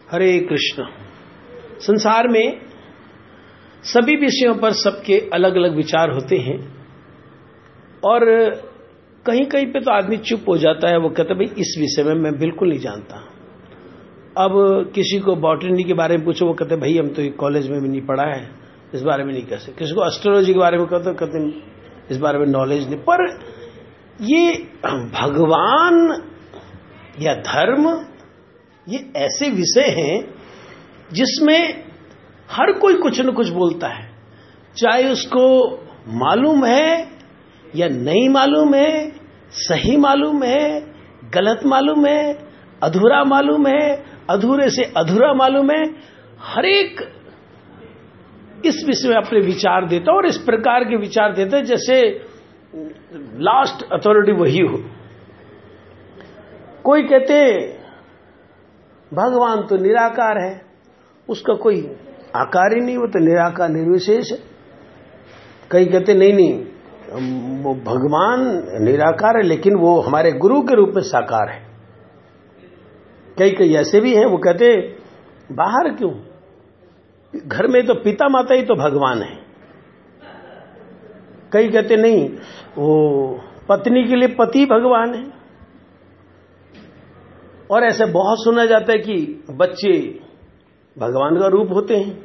हरे कृष्ण। संसार में सभी विषयों पर सबके अलग अलग विचार होते हैं और कहीं कहीं पे तो आदमी चुप हो जाता है। वो कहता है भाई इस विषय में मैं बिल्कुल नहीं जानता। अब किसी को बॉटनी के बारे में पूछो, वो कहते भाई हम तो कॉलेज में भी नहीं पढ़ा है, इस बारे में नहीं कह सकते। किसी को एस्ट्रोलॉजी के बारे में कहते इस बारे में नॉलेज नहीं। पर ये भगवान या धर्म ये ऐसे विषय हैं जिसमें हर कोई कुछ न कुछ बोलता है, चाहे उसको मालूम है या नहीं मालूम है, सही मालूम है, गलत मालूम है, अधूरा मालूम है, अधूरे से अधूरा मालूम है। हर एक इस विषय में अपने विचार देता है और इस प्रकार के विचार देता है जैसे लास्ट अथॉरिटी वही हो। कोई कहते भगवान तो निराकार है, उसका कोई आकार ही नहीं, वो तो निराकार निर्विशेष है। कई कहते नहीं वो भगवान निराकार है लेकिन वो हमारे गुरु के रूप में साकार है। कई ऐसे भी हैं, वो कहते बाहर क्यों, घर में तो पिता माता ही तो भगवान है। कई कहते नहीं वो पत्नी के लिए पति भगवान है। और ऐसे बहुत सुना जाता है कि बच्चे भगवान का रूप होते हैं।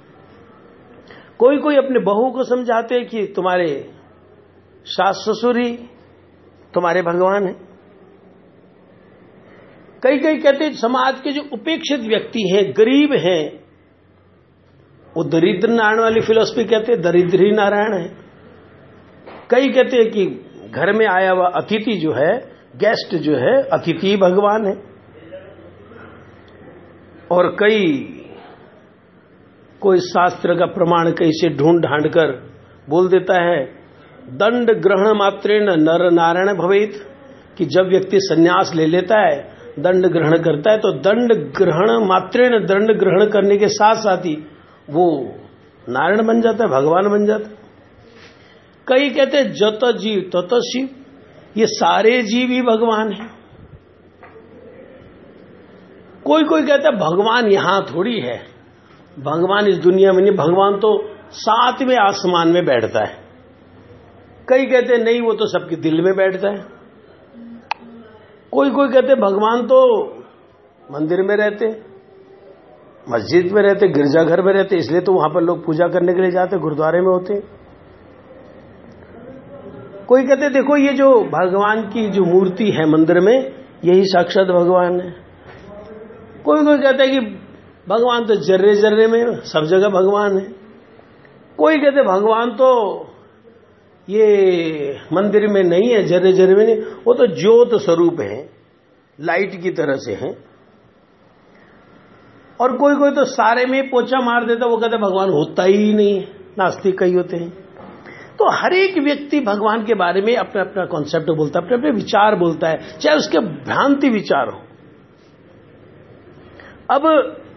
कोई अपने बहू को समझाते हैं कि तुम्हारे सास ससुर ही तुम्हारे भगवान है। कई कहते हैं समाज के जो उपेक्षित व्यक्ति हैं, गरीब हैं, वो दरिद्र नारायण वाली फिलॉसफी कहते हैं, दरिद्र ही नारायण है। कई कहते हैं कि घर में आया हुआ अतिथि जो है, गेस्ट जो है, अतिथि भगवान है। और कोई शास्त्र का प्रमाण कहीं से ढूंढ ढांड कर बोल देता है दंड ग्रहण मात्रेण नर नारायण भवेत, कि जब व्यक्ति संन्यास ले लेता है, दंड ग्रहण करता है, तो दंड ग्रहण मात्रेण, दंड ग्रहण करने के साथ साथ ही वो नारायण बन जाता है, भगवान बन जाता है। कई कहते हैं जत जीव तत शिव, ये सारे जीव ही भगवान है। कोई कहता है भगवान यहां थोड़ी है, भगवान इस दुनिया में नहीं, भगवान तो 7वें आसमान में बैठता है। कई कहते हैं नहीं वो तो सबके दिल में बैठता है। कोई कहते हैं भगवान तो मंदिर में रहते, मस्जिद में रहते, गिरजाघर में रहते, इसलिए तो वहां पर लोग पूजा करने के लिए जाते, गुरुद्वारे में होते। कोई कहते देखो ये जो भगवान की जो मूर्ति है मंदिर में, यही साक्षात भगवान है। कोई कहता है कि भगवान तो जर्रे जर्रे में, सब जगह भगवान है। कोई कहते भगवान तो ये मंदिर में नहीं है, जर्रे जर्रे में नहीं, वो तो ज्योत स्वरूप है, लाइट की तरह से है। और कोई तो सारे में पोछा मार देता, वो कहते भगवान होता ही नहीं, नास्तिक कई होते हैं। तो हर एक व्यक्ति भगवान के बारे में अपना अपना कॉन्सेप्ट बोलता है, अपने विचार बोलता है, चाहे उसके भ्रांति विचार हो। अब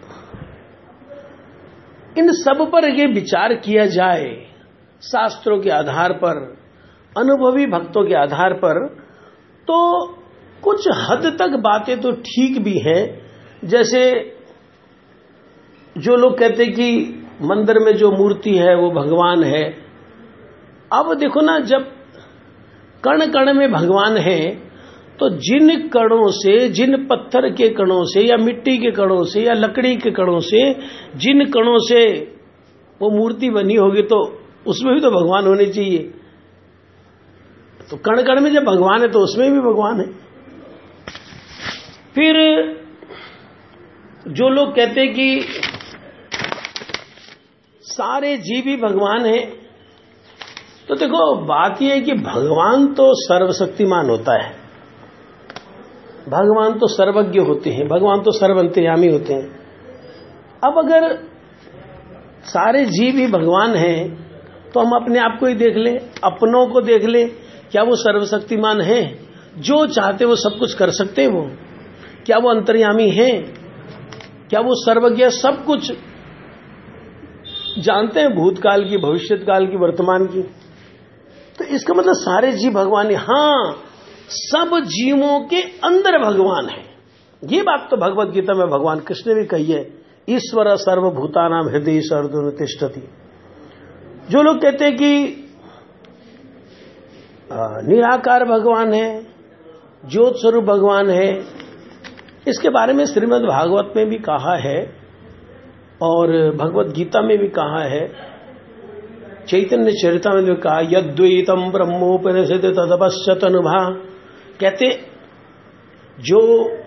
इन सब पर ये विचार किया जाए शास्त्रों के आधार पर, अनुभवी भक्तों के आधार पर, तो कुछ हद तक बातें तो ठीक भी हैं। जैसे जो लोग कहते हैं कि मंदिर में जो मूर्ति है वो भगवान है। अब देखो ना, जब कण कण में भगवान है, तो जिन कणों से, जिन पत्थर के कणों से या मिट्टी के कणों से या लकड़ी के कणों से, जिन कणों से वो मूर्ति बनी होगी, तो उसमें भी तो भगवान होने चाहिए। तो कण कण में जब भगवान है तो उसमें भी भगवान है। फिर जो लोग कहते हैं कि सारे जीव ही भगवान है, तो देखो बात यह है कि भगवान तो सर्वशक्तिमान होता है, भगवान तो सर्वज्ञ होते हैं, भगवान तो सर्वंतर्यामी होते हैं। अब अगर सारे जीव ही भगवान हैं, तो हम अपने आप को ही देख लें, अपनों को देख लें, क्या वो सर्वशक्तिमान है? जो चाहते वो सब कुछ कर सकते हैं वो? क्या वो अंतर्यामी हैं? क्या वो सर्वज्ञ सब कुछ जानते हैं, भूतकाल की, भविष्यकाल की, वर्तमान की? तो इसका मतलब सारे जीव भगवान है। हाँ, सब जीवों के अंदर भगवान है, ये बात तो भगवत गीता में भगवान कृष्ण ने भी कही है, ईश्वर सर्वभूतानां हृदय अर्जुन तिष्ठति। जो लोग कहते हैं कि निराकार भगवान है, ज्योत स्वरूप भगवान है, इसके बारे में श्रीमद् भागवत में भी कहा है और भगवत गीता में भी कहा है, चैतन्य चरितामृत में कहा, यद्वैतम ब्रह्मोपनिषद तदपश्यत अनुभा। कहते जो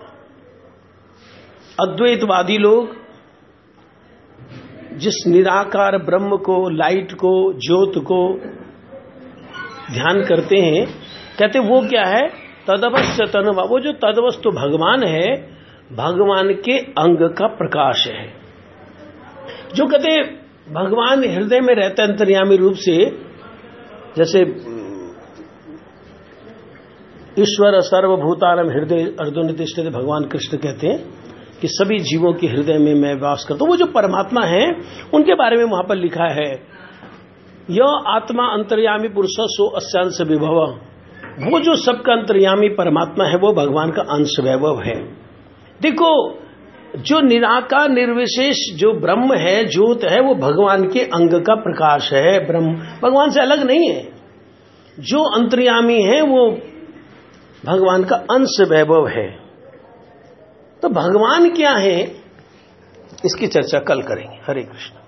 अद्वैतवादी लोग जिस निराकार ब्रह्म को, लाइट को, ज्योत को ध्यान करते हैं, कहते वो क्या है, तदवश्यत अनुभव। वो जो तदवस्तु भगवान है, भगवान के अंग का प्रकाश है। जो कहते भगवान हृदय में रहता है अंतर्यामी रूप से, जैसे ईश्वर सर्वभूतानां हृदय अर्जुन तिष्ठति, भगवान कृष्ण कहते हैं कि सभी जीवों के हृदय में मैं वास करता हूं। वो जो परमात्मा है उनके बारे में वहां पर लिखा है, यह आत्मा अंतर्यामी पुरुष सो अस्यांश विभव। वो जो सबका अंतर्यामी परमात्मा है वो भगवान का अंश वैभव है। देखो, जो निराकार निर्विशेष जो ब्रह्म है, ज्योत है, वो भगवान के अंग का प्रकाश है। ब्रह्म भगवान से अलग नहीं है। जो अंतर्यामी है वो भगवान का अंश वैभव है। तो भगवान क्या है, इसकी चर्चा कल करेंगे। हरे कृष्ण।